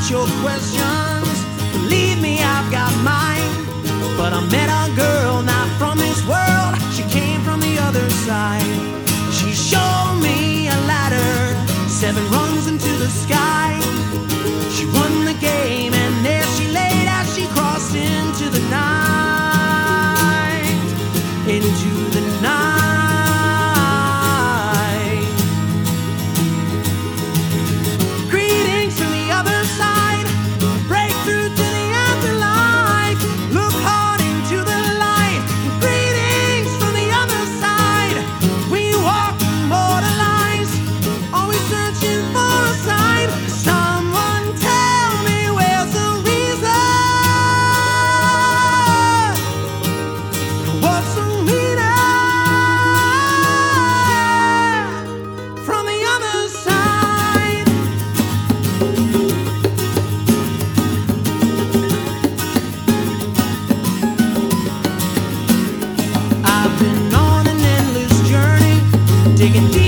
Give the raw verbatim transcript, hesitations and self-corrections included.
got your questions, believe me, I've got mine. But I met a girl not from this world, she came from the other side. She showed me a ladder, seven rungs into the sky. She won the game and there she laid as she crossed into the night, into the night. Greetings from the other side, breakthrough to the afterlife. Look hard into the light. Greetings from the other side. We walk borderlines, always searching for a sign. Someone tell me where's the reason? What's the meaning from the other side? I've been on an endless journey, digging deep